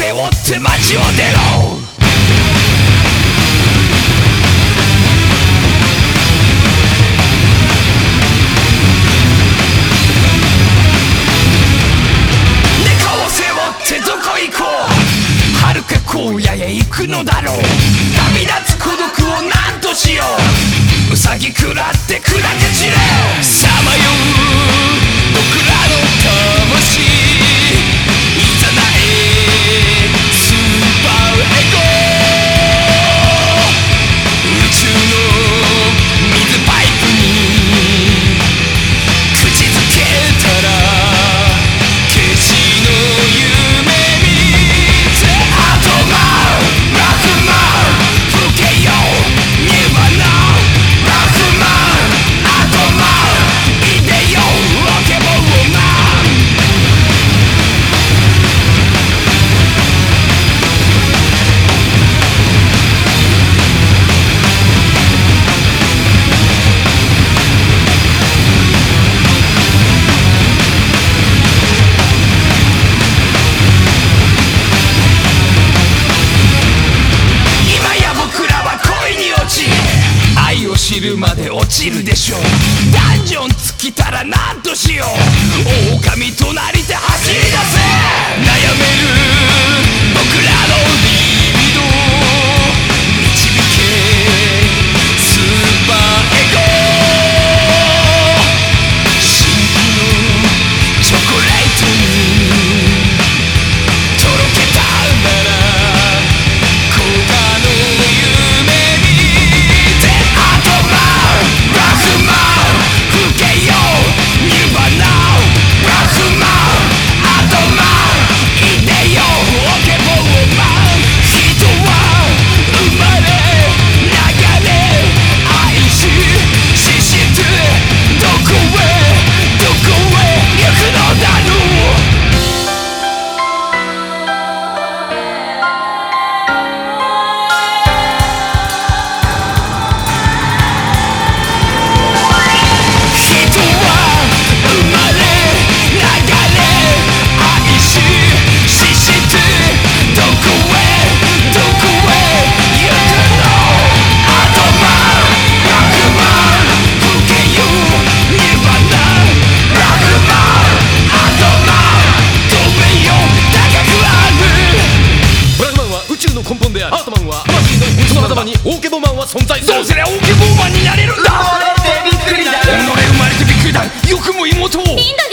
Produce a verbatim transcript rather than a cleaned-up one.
背負って街を出ろ。猫を背負ってどこ行こう。遥か荒野へ行くのだろう。旅立つ孤独を何としよう。ウサギ食らって砕け散れ。さまよう僕らの魂、いざなえスーパーエゴ。宇宙の水パイプに口づけたら消しの夢見て。アトマンラフマン吹けよニルバナ。ラフマンアトマンいでよロケボーマン。今や僕らは恋に落ち、愛を知るまで落ちるでしょう。ダンジョン尽きたら何としよう。狼となりて走り出せ。悩める僕らのリビド導けスーパーエゴ。神秘のチョコレートにとろけたなら黄金の夢見て。アトマンラフマン吹けよニルバナ。ラフマンアトマンいでよオケボーマン。人は生まれ流れ愛し死してどこへどこへ行くのだろう。人は生まれ流れ愛し死してどこへどこへ行くの。アトマンラフマン吹けよニルバナ。ラフマンアトマン飛べよ高くある。 ブラフマンは宇宙の根本である。アートマンは魂のその狭間にオーケボマンは存在する。 どうすりゃオーケボーマンになれるんだ。 生まれてびっくりだ。 己生まれてびっくりだ。よくも妹を。 いいんだ